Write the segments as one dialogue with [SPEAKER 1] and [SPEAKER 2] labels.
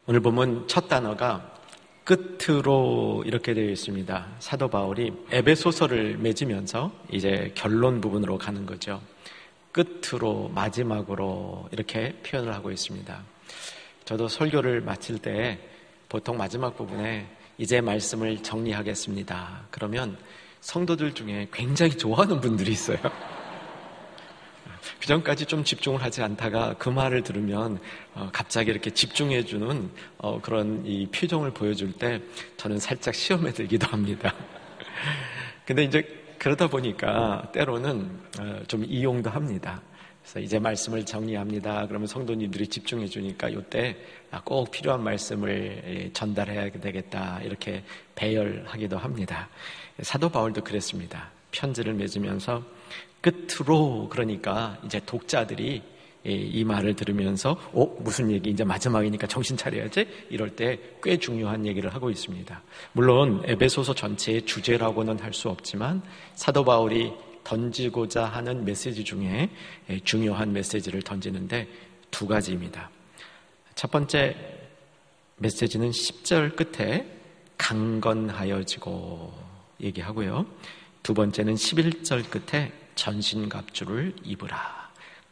[SPEAKER 1] 오늘 보면 첫 단어가 끝으로 이렇게 되어 있습니다. 사도 바울이 에베소서를 맺으면서 이제 결론 부분으로 가는 거죠. 끝으로, 마지막으로 이렇게 표현을 하고 있습니다. 저도 설교를 마칠 때 보통 마지막 부분에 이제 말씀을 정리하겠습니다. 그러면 성도들 중에 굉장히 좋아하는 분들이 있어요. 그 전까지 좀 집중을 하지 않다가 그 말을 들으면 갑자기 이렇게 집중해주는 그런 이 표정을 보여줄 때 저는 살짝 시험에 들기도 합니다. 근데 이제 그러다 보니까 때로는 좀 이용도 합니다. 그래서 이제 말씀을 정리합니다. 그러면 성도님들이 집중해 주니까 이때 꼭 필요한 말씀을 전달해야 되겠다 이렇게 배열하기도 합니다. 사도 바울도 그랬습니다. 편지를 맺으면서 끝으로, 그러니까 이제 독자들이 이 말을 들으면서 무슨 얘기, 이제 마지막이니까 정신 차려야지, 이럴 때 꽤 중요한 얘기를 하고 있습니다. 물론 에베소서 전체의 주제라고는 할 수 없지만 사도 바울이 던지고자 하는 메시지 중에 중요한 메시지를 던지는데 두 가지입니다. 첫 번째 메시지는 10절 끝에 강건하여지고 얘기하고요. 두 번째는 11절 끝에 전신갑주를 입으라.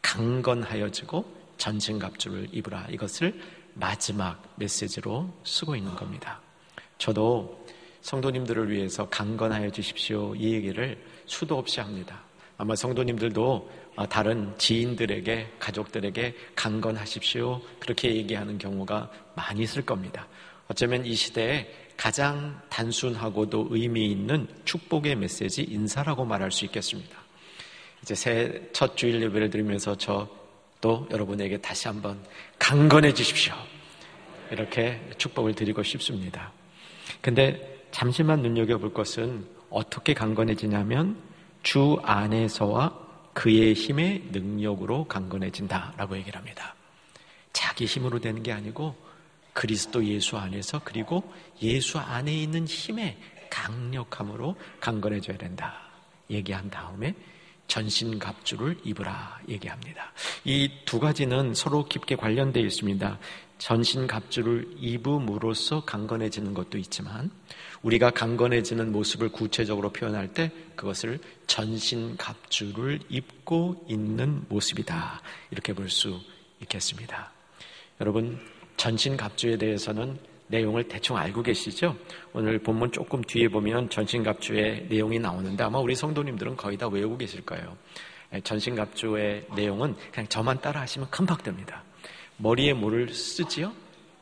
[SPEAKER 1] 강건하여지고 전신갑주를 입으라. 이것을 마지막 메시지로 쓰고 있는 겁니다. 저도 성도님들을 위해서 강건하여지십시오, 이 얘기를 수도 없이 합니다. 아마 성도님들도 다른 지인들에게, 가족들에게 강건하십시오 그렇게 얘기하는 경우가 많이 있을 겁니다. 어쩌면 이 시대에 가장 단순하고도 의미 있는 축복의 메시지, 인사라고 말할 수 있겠습니다. 이제 새해 첫 주일 예배를 드리면서 저도 여러분에게 다시 한번 강건해지십시오 이렇게 축복을 드리고 싶습니다. 근데 잠시만 눈여겨볼 것은 어떻게 강건해지냐면 주 안에서와 그의 힘의 능력으로 강건해진다라고 얘기를 합니다. 자기 힘으로 되는 게 아니고 그리스도 예수 안에서, 그리고 예수 안에 있는 힘의 강력함으로 강건해져야 된다 얘기한 다음에 전신갑주를 입으라 얘기합니다. 이 두 가지는 서로 깊게 관련되어 있습니다. 전신갑주를 입음으로써 강건해지는 것도 있지만 우리가 강건해지는 모습을 구체적으로 표현할 때 그것을 전신갑주를 입고 있는 모습이다 이렇게 볼 수 있겠습니다. 여러분, 전신갑주에 대해서는 내용을 대충 알고 계시죠? 오늘 본문 조금 뒤에 보면 전신갑주의 내용이 나오는데 아마 우리 성도님들은 거의 다 외우고 계실 거예요. 전신갑주의 내용은 그냥 저만 따라 하시면 금방 됩니다. 머리에 뭐를 쓰지요?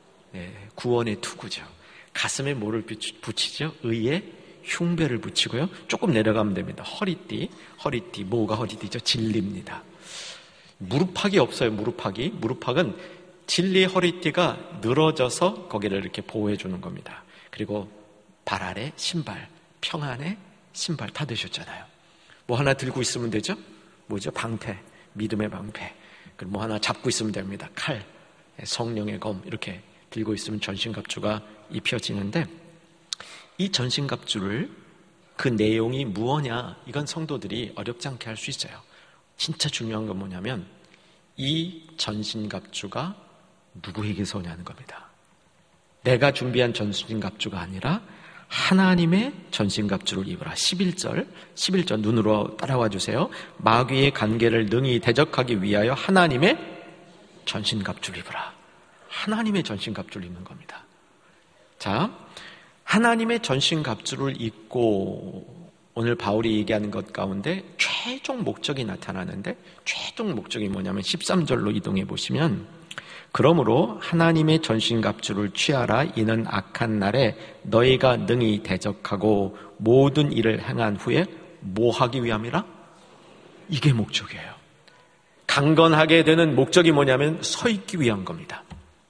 [SPEAKER 1] 구원의 투구죠. 가슴에 뭐를 붙이죠? 의에 흉배를 붙이고요. 조금 내려가면 됩니다. 허리띠, 뭐가 허리띠죠? 진리입니다. 무릎팍이 없어요. 무릎팍은 진리의 허리띠가 늘어져서 거기를 이렇게 보호해 주는 겁니다. 그리고 발 아래 신발, 평안의 신발 다 되셨잖아요. 뭐 하나 들고 있으면 되죠? 뭐죠? 방패, 믿음의 방패. 그리고 뭐 하나 잡고 있으면 됩니다. 칼, 성령의 검 이렇게 들고 있으면 전신갑주가 입혀지는데 이 전신갑주를 그 내용이 무엇냐, 이건 성도들이 어렵지 않게 할 수 있어요. 진짜 중요한 건 뭐냐면 이 전신갑주가 누구에게서 오냐는 겁니다. 내가 준비한 전신갑주가 아니라 하나님의 전신갑주를 입으라. 11절 눈으로 따라와 주세요. 마귀의 관계를 능히 대적하기 위하여 하나님의 전신갑주를 입으라. 하나님의 전신갑주를 입는 겁니다. 자, 하나님의 전신갑주를 입고 오늘 바울이 얘기하는 것 가운데 최종 목적이 나타나는데 최종 목적이 뭐냐면 13절로 이동해 보시면 그러므로 하나님의 전신갑주를 취하라. 이는 악한 날에 너희가 능히 대적하고 모든 일을 행한 후에 뭐 하기 위함이라? 이게 목적이에요. 강건하게 되는 목적이 뭐냐면 서 있기 위한 겁니다.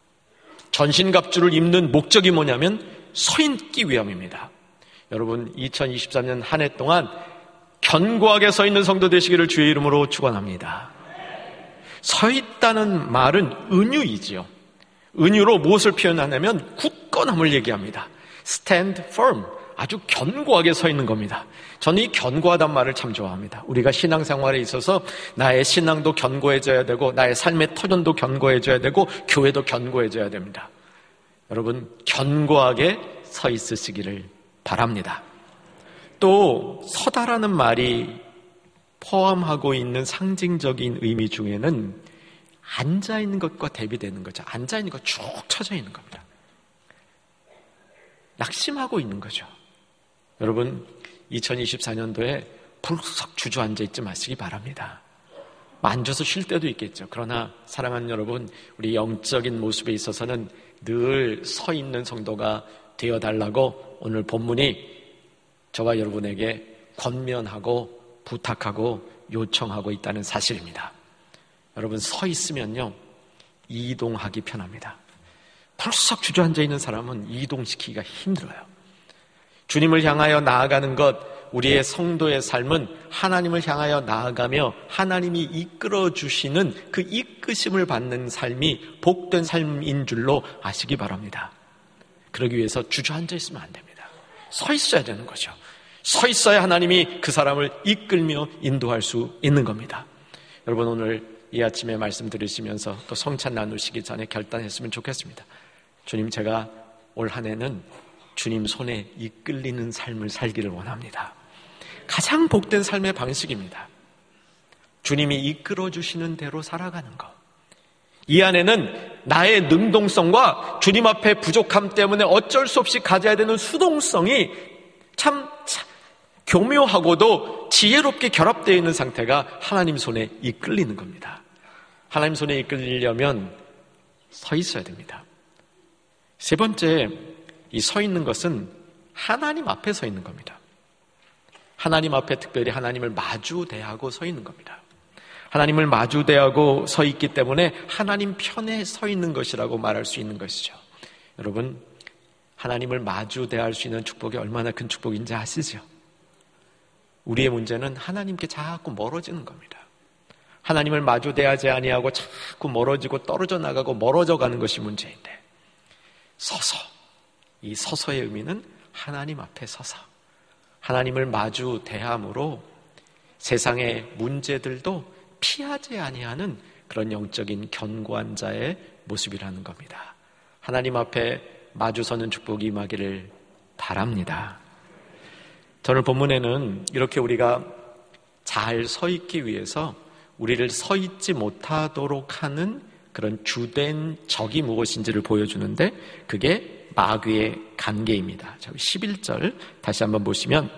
[SPEAKER 1] 전신갑주를 입는 목적이 뭐냐면 서 있기 위함입니다. 여러분, 2023년 한 해 동안 견고하게 서 있는 성도 되시기를 주의 이름으로 축원합니다. 서 있다는 말은 은유이지요. 은유로 무엇을 표현하냐면 굳건함을 얘기합니다. stand firm, 아주 견고하게 서 있는 겁니다. 저는 이 견고하단 말을 참 좋아합니다. 우리가 신앙생활에 있어서 나의 신앙도 견고해져야 되고 나의 삶의 터전도 견고해져야 되고 교회도 견고해져야 됩니다. 여러분, 견고하게 서 있으시기를 바랍니다. 또 서다라는 말이 포함하고 있는 상징적인 의미 중에는 앉아있는 것과 대비되는 거죠. 앉아있는 것 쭉 쳐져 있는 겁니다. 낙심하고 있는 거죠. 여러분, 2024년도에 불쑥 주저앉아 있지 마시기 바랍니다. 앉아서 쉴 때도 있겠죠. 그러나 사랑하는 여러분, 우리 영적인 모습에 있어서는 늘 서 있는 성도가 되어달라고 오늘 본문이 저와 여러분에게 권면하고 부탁하고 요청하고 있다는 사실입니다. 여러분, 서 있으면요 이동하기 편합니다. 불쑥 주저앉아 있는 사람은 이동시키기가 힘들어요. 주님을 향하여 나아가는 것, 우리의 성도의 삶은 하나님을 향하여 나아가며 하나님이 이끌어 주시는 그 이끄심을 받는 삶이 복된 삶인 줄로 아시기 바랍니다. 그러기 위해서 주저앉아 있으면 안 됩니다. 서 있어야 되는 거죠. 서 있어야 하나님이 그 사람을 이끌며 인도할 수 있는 겁니다. 여러분, 오늘 이 아침에 말씀 들으시면서 또 성찬 나누시기 전에 결단했으면 좋겠습니다. 주님, 제가 올 한 해는 주님 손에 이끌리는 삶을 살기를 원합니다. 가장 복된 삶의 방식입니다. 주님이 이끌어 주시는 대로 살아가는 것. 이 안에는 나의 능동성과 주님 앞에 부족함 때문에 어쩔 수 없이 가져야 되는 수동성이 참 교묘하고도 지혜롭게 결합되어 있는 상태가 하나님 손에 이끌리는 겁니다. 하나님 손에 이끌리려면 서 있어야 됩니다. 세 번째, 이 서 있는 것은 하나님 앞에 서 있는 겁니다. 하나님 앞에 특별히 하나님을 마주 대하고 서 있는 겁니다. 하나님을 마주 대하고 서 있기 때문에 하나님 편에 서 있는 것이라고 말할 수 있는 것이죠. 여러분, 하나님을 마주 대할 수 있는 축복이 얼마나 큰 축복인지 아시죠? 우리의 문제는 하나님께 자꾸 멀어지는 겁니다. 하나님을 마주 대하지 아니하고 자꾸 멀어지고 떨어져 나가고 멀어져 가는 것이 문제인데, 서서, 이 서서의 의미는 하나님 앞에 서서 하나님을 마주 대함으로 세상의 문제들도 피하지 아니하는 그런 영적인 견고한 자의 모습이라는 겁니다. 하나님 앞에 마주서는 축복이 임하기를 바랍니다. 오늘 본문에는 이렇게 우리가 잘 서 있기 위해서 우리를 서 있지 못하도록 하는 그런 주된 적이 무엇인지를 보여주는데, 그게 마귀의 관계입니다. 11절 다시 한번 보시면,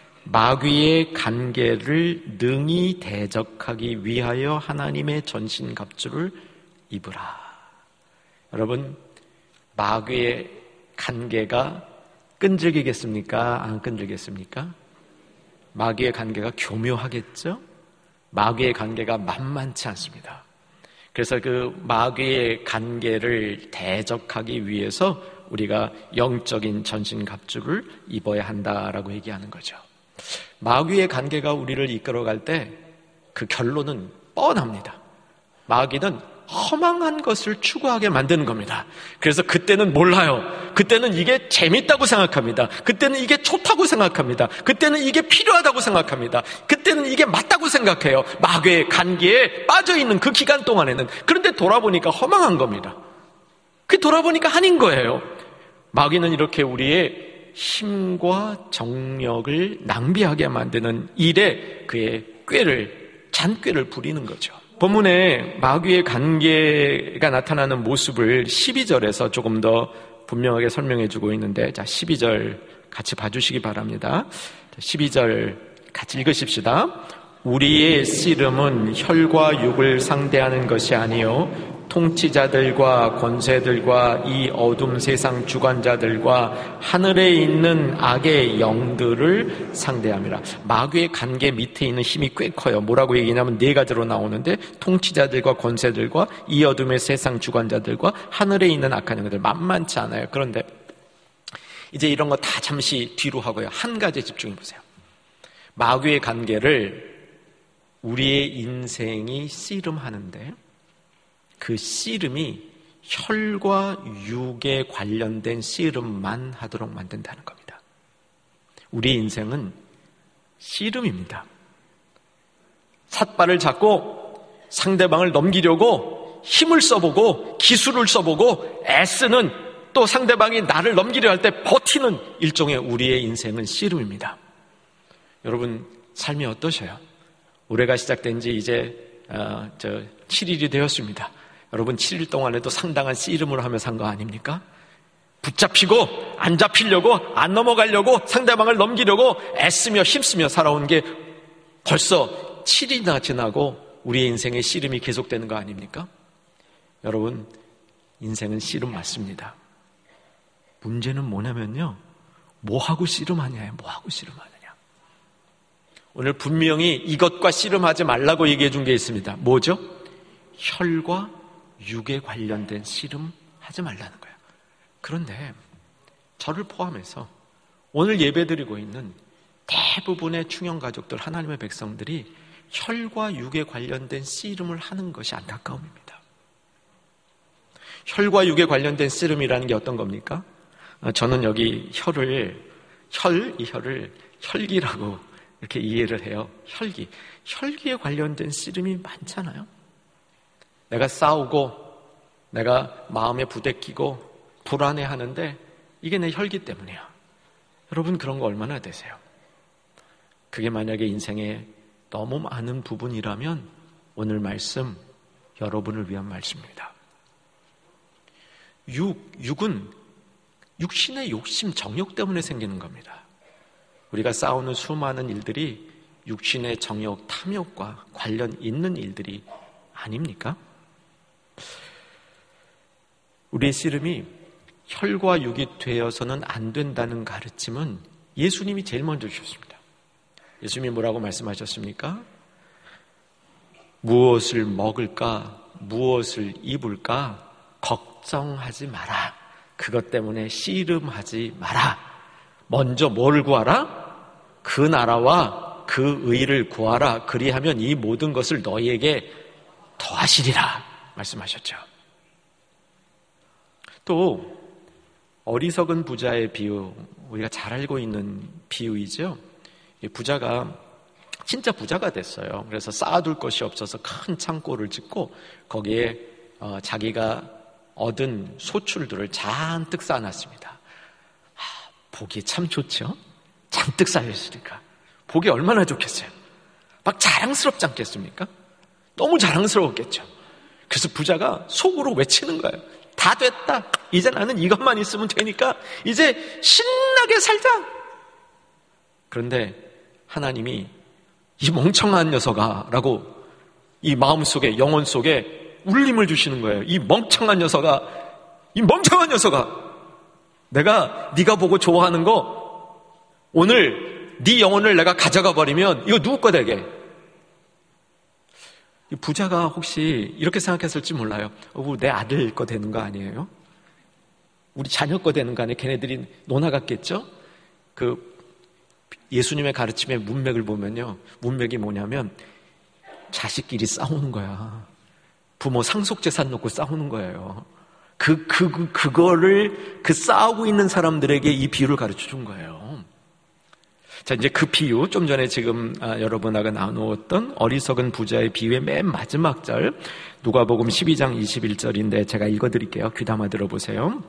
[SPEAKER 1] 마귀의 관계를 능히 대적하기 위하여 하나님의 전신갑주를 입으라. 여러분, 마귀의 관계가 끈질기겠습니까? 안 끈질기겠습니까? 마귀의 관계가 교묘하겠죠? 마귀의 관계가 만만치 않습니다. 그래서 그 마귀의 관계를 대적하기 위해서 우리가 영적인 전신갑주를 입어야 한다라고 얘기하는 거죠. 마귀의 관계가 우리를 이끌어갈 때 그 결론은 뻔합니다. 마귀는 허망한 것을 추구하게 만드는 겁니다. 그래서 그때는 몰라요. 그때는 이게 재밌다고 생각합니다. 그때는 이게 좋다고 생각합니다. 그때는 이게 필요하다고 생각합니다. 그때는 이게 맞다고 생각해요. 마귀의 관계에 빠져있는 그 기간 동안에는. 그런데 돌아보니까 허망한 겁니다. 그 돌아보니까 아닌 거예요. 마귀는 이렇게 우리의 힘과 정력을 낭비하게 만드는 일에 그의 잔꾀를 부리는 거죠. 본문에 마귀의 관계가 나타나는 모습을 12절에서 조금 더 분명하게 설명해 주고 있는데, 자, 12절 같이 봐주시기 바랍니다. 12절 같이 읽으십시다. 우리의 씨름은 혈과 육을 상대하는 것이 아니요 통치자들과 권세들과 이 어둠 세상 주관자들과 하늘에 있는 악의 영들을 상대함이라. 마귀의 관계 밑에 있는 힘이 꽤 커요. 뭐라고 얘기냐면 네 가지로 나오는데, 통치자들과 권세들과 이 어둠의 세상 주관자들과 하늘에 있는 악한 영들, 만만치 않아요. 그런데 이제 이런 거 다 잠시 뒤로 하고요, 한 가지에 집중해 보세요. 마귀의 관계를 우리의 인생이 씨름하는데, 그 씨름이 혈과 육에 관련된 씨름만 하도록 만든다는 겁니다. 우리 인생은 씨름입니다. 삿발을 잡고 상대방을 넘기려고 힘을 써보고 기술을 써보고 애쓰는 또 상대방이 나를 넘기려 할 때 버티는 일종의 우리의 인생은 씨름입니다. 여러분 삶이 어떠셔요? 올해가 시작된 지 이제 7일이 되었습니다. 여러분 7일 동안에도 상당한 씨름을 하며 산 거 아닙니까? 붙잡히고 안 잡히려고 안 넘어가려고 상대방을 넘기려고 애쓰며 힘쓰며 살아온 게 벌써 7일이나 지나고 우리의 인생의 씨름이 계속되는 거 아닙니까? 여러분 인생은 씨름 맞습니다. 문제는 뭐냐면요, 뭐하고 씨름하냐예요. 뭐하고 씨름하느냐. 오늘 분명히 이것과 씨름하지 말라고 얘기해 준 게 있습니다. 뭐죠? 혈과 육에 관련된 씨름 하지 말라는 거예요. 그런데 저를 포함해서 오늘 예배드리고 있는 대부분의 충영가족들, 하나님의 백성들이 혈과 육에 관련된 씨름을 하는 것이 안타까움입니다. 혈과 육에 관련된 씨름이라는 게 어떤 겁니까? 저는 여기 이 혈을 혈기라고 이렇게 이해를 해요. 혈기에 관련된 씨름이 많잖아요. 내가 싸우고 내가 마음에 부대끼고 불안해하는데 이게 내 혈기 때문이야. 여러분 그런 거 얼마나 되세요? 그게 만약에 인생에 너무 많은 부분이라면 오늘 말씀 여러분을 위한 말씀입니다. 육은 육신의 욕심, 정욕 때문에 생기는 겁니다. 우리가 싸우는 수많은 일들이 육신의 정욕, 탐욕과 관련 있는 일들이 아닙니까? 우리의 씨름이 혈과 육이 되어서는 안 된다는 가르침은 예수님이 제일 먼저 주셨습니다. 예수님이 뭐라고 말씀하셨습니까? 무엇을 먹을까, 무엇을 입을까 걱정하지 마라. 그것 때문에 씨름하지 마라. 먼저 뭘 구하라? 그 나라와 그 의를 구하라. 그리하면 이 모든 것을 너희에게 더하시리라 말씀하셨죠. 또 어리석은 부자의 비유, 우리가 잘 알고 있는 비유이죠. 부자가 진짜 부자가 됐어요. 그래서 쌓아둘 것이 없어서 큰 창고를 짓고 거기에 자기가 얻은 소출들을 잔뜩 쌓아놨습니다. 보기 참 좋죠? 잔뜩 쌓여있으니까 보기 얼마나 좋겠어요? 막 자랑스럽지 않겠습니까? 너무 자랑스러웠겠죠. 그래서 부자가 속으로 외치는 거예요. 다 됐다. 이제 나는 이것만 있으면 되니까 이제 신나게 살자. 그런데 하나님이 이 멍청한 녀석아 라고 이 마음속에, 영혼 속에 울림을 주시는 거예요. 이 멍청한 녀석아, 내가 네가 보고 좋아하는 거 오늘 네 영혼을 내가 가져가 버리면 이거 누구 거 되게? 이 부자가 혹시 이렇게 생각했을지 몰라요. 내 아들 거 되는 거 아니에요? 우리 자녀 거 되는 거 아니에요? 걔네들이 논아갔겠죠? 예수님의 가르침의 문맥을 보면요, 문맥이 뭐냐면 자식끼리 싸우는 거야. 부모 상속재산 놓고 싸우는 거예요. 그거를 싸우고 있는 사람들에게 이 비유를 가르쳐 준 거예요. 자, 이제 그 비유, 좀 전에 지금 여러분하고 나누었던 어리석은 부자의 비유의 맨 마지막 절, 누가복음 12장 21절인데 제가 읽어드릴게요. 귀담아 들어보세요.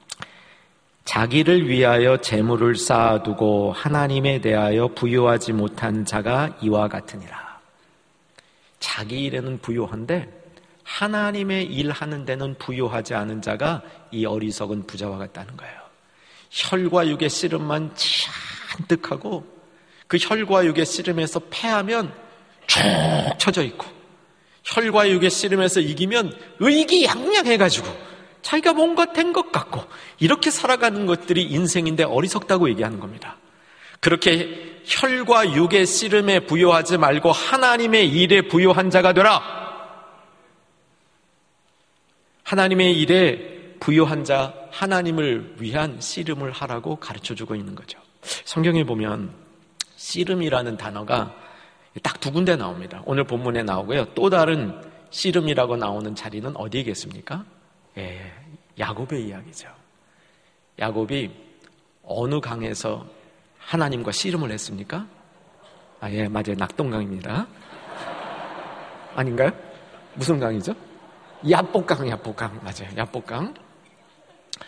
[SPEAKER 1] 자기를 위하여 재물을 쌓아두고 하나님에 대하여 부유하지 못한 자가 이와 같으니라. 자기 일에는 부유한데 하나님의 일하는 데는 부유하지 않은 자가 이 어리석은 부자와 같다는 거예요. 혈과 육의 씨름만 잔뜩하고 그 혈과 육의 씨름에서 패하면 쭉 쳐져 있고, 혈과 육의 씨름에서 이기면 의기양양해가지고 자기가 뭔가 된 것 같고 이렇게 살아가는 것들이 인생인데 어리석다고 얘기하는 겁니다. 그렇게 혈과 육의 씨름에 부요하지 말고 하나님의 일에 부요한 자가 되라. 하나님의 일에 부요한 자, 하나님을 위한 씨름을 하라고 가르쳐주고 있는 거죠. 성경에 보면 씨름이라는 단어가 딱 두 군데 나옵니다. 오늘 본문에 나오고요. 또 다른 씨름이라고 나오는 자리는 어디겠습니까? 야곱의 이야기죠. 야곱이 어느 강에서 하나님과 씨름을 했습니까? 맞아요. 낙동강입니다. 아닌가요? 무슨 강이죠? 야복강. 맞아요. 야복강.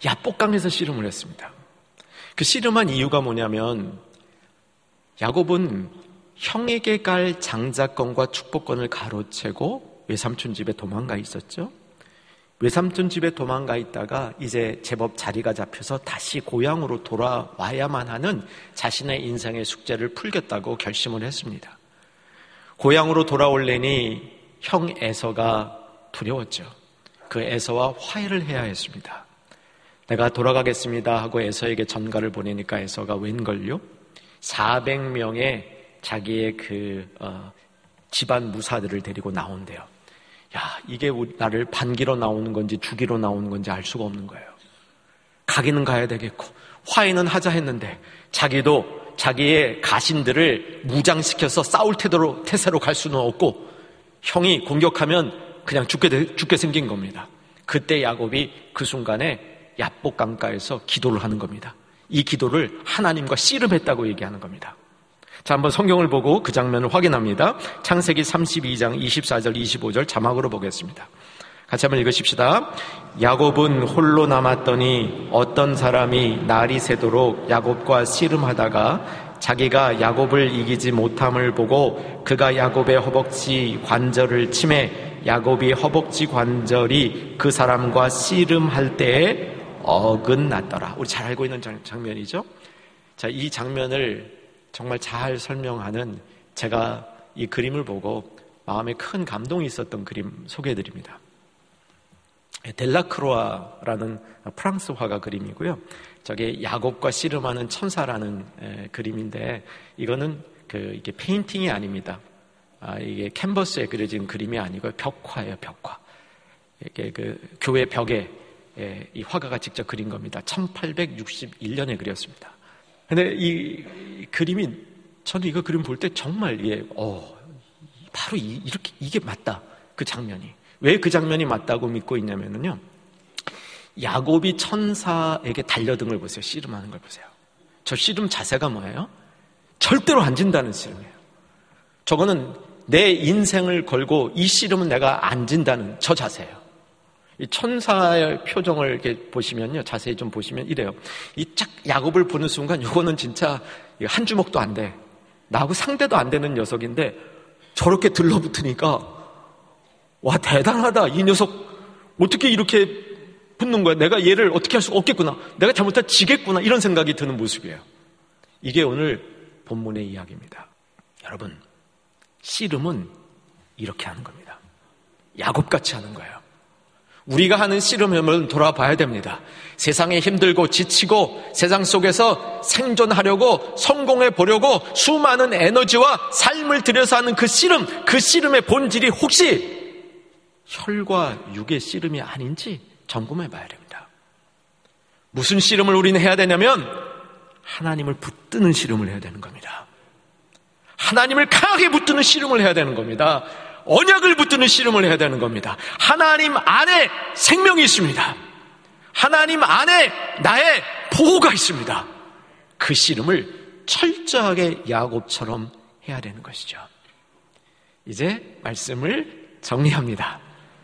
[SPEAKER 1] 야복강에서 씨름을 했습니다. 그 씨름한 이유가 뭐냐면 야곱은 형에게 갈 장자권과 축복권을 가로채고 외삼촌 집에 도망가 있었죠. 외삼촌 집에 도망가 있다가 이제 제법 자리가 잡혀서 다시 고향으로 돌아와야만 하는 자신의 인생의 숙제를 풀겠다고 결심을 했습니다. 고향으로 돌아올래니 형 에서가 두려웠죠. 그 에서와 화해를 해야 했습니다. 내가 돌아가겠습니다 하고 에서에게 전가를 보내니까 에서가 웬걸요? 400명의 자기의 집안 무사들을 데리고 나온대요. 야, 이게 나를 반기로 나오는 건지 죽이러 나오는 건지 알 수가 없는 거예요. 가기는 가야 되겠고 화해는 하자 했는데 자기도 자기의 가신들을 무장시켜서 싸울 태세로 갈 수는 없고 형이 공격하면 그냥 죽게 생긴 겁니다. 그때 야곱이 그 순간에 야복강가에서 기도를 하는 겁니다. 이 기도를 하나님과 씨름했다고 얘기하는 겁니다. 자, 한번 성경을 보고 그 장면을 확인합니다. 창세기 32장 24절 25절 자막으로 보겠습니다. 같이 한번 읽으십시다. 야곱은 홀로 남았더니 어떤 사람이 날이 새도록 야곱과 씨름하다가 자기가 야곱을 이기지 못함을 보고 그가 야곱의 허벅지 관절을 치매 야곱이 허벅지 관절이 그 사람과 씨름할 때에 어긋났더라. 우리 잘 알고 있는 장면이죠. 자, 이 장면을 정말 잘 설명하는 제가 이 그림을 보고 마음에 큰 감동이 있었던 그림 소개해드립니다. 델라크로아라는 프랑스 화가 그림이고요. 저게 야곱과 씨름하는 천사라는 그림인데 이거는 이게 페인팅이 아닙니다. 이게 캔버스에 그려진 그림이 아니고요. 벽화예요, 벽화. 이게 교회 벽에 이 화가가 직접 그린 겁니다. 1861년에 그렸습니다. 근데 이 그림이 저는 이거 그림 볼 때 정말 바로 이게 맞다. 그 장면이. 왜 그 장면이 맞다고 믿고 있냐면요. 야곱이 천사에게 달려든 걸 보세요. 씨름하는 걸 보세요. 저 씨름 자세가 뭐예요? 절대로 안 진다는 씨름이에요. 저거는 내 인생을 걸고 이 씨름은 내가 안 진다는 저 자세예요. 이 천사의 표정을 이렇게 보시면요. 자세히 좀 보시면 이래요. 이 쫙 야곱을 보는 순간 이거는 진짜 한 주먹도 안 돼. 나하고 상대도 안 되는 녀석인데 저렇게 들러붙으니까 와, 대단하다. 이 녀석 어떻게 이렇게 붙는 거야? 내가 얘를 어떻게 할 수가 없겠구나. 내가 잘못하면 지겠구나. 이런 생각이 드는 모습이에요. 이게 오늘 본문의 이야기입니다. 여러분, 씨름은 이렇게 하는 겁니다. 야곱같이 하는 거예요. 우리가 하는 씨름을 돌아봐야 됩니다. 세상에 힘들고 지치고 세상 속에서 생존하려고 성공해 보려고 수많은 에너지와 삶을 들여서 하는 그 씨름의 본질이 혹시 혈과 육의 씨름이 아닌지 점검해 봐야 됩니다. 무슨 씨름을 우리는 해야 되냐면 하나님을 붙드는 씨름을 해야 되는 겁니다. 하나님을 강하게 붙드는 씨름을 해야 되는 겁니다. 언약을 붙드는 씨름을 해야 되는 겁니다. 하나님 안에 생명이 있습니다. 하나님 안에 나의 보호가 있습니다. 그 씨름을 철저하게 야곱처럼 해야 되는 것이죠. 이제 말씀을 정리합니다.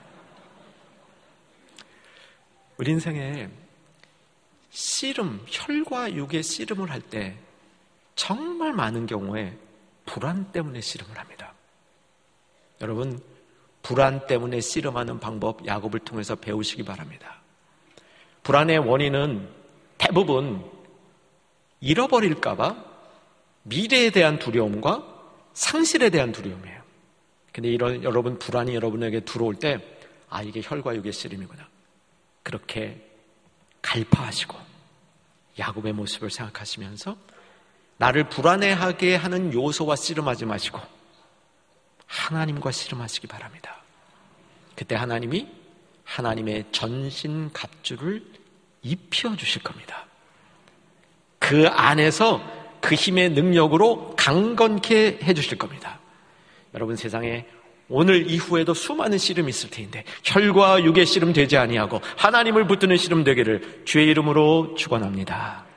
[SPEAKER 1] 우리 인생에 씨름, 혈과 육의 씨름을 할 때 정말 많은 경우에 불안 때문에 씨름을 합니다. 여러분, 불안 때문에 씨름하는 방법 야곱을 통해서 배우시기 바랍니다. 불안의 원인은 대부분 잃어버릴까 봐 미래에 대한 두려움과 상실에 대한 두려움이에요. 근데 여러분 불안이 여러분에게 들어올 때 이게 혈과 육의 씨름이구나. 그렇게 갈파하시고 야곱의 모습을 생각하시면서 나를 불안해하게 하는 요소와 씨름하지 마시고 하나님과 씨름하시기 바랍니다. 그때 하나님이 하나님의 전신 갑주를 입혀주실 겁니다. 그 안에서 그 힘의 능력으로 강건케 해주실 겁니다. 여러분, 세상에 오늘 이후에도 수많은 씨름이 있을 텐데 혈과 육의 씨름 되지 아니하고 하나님을 붙드는 씨름 되기를 주의 이름으로 축원합니다.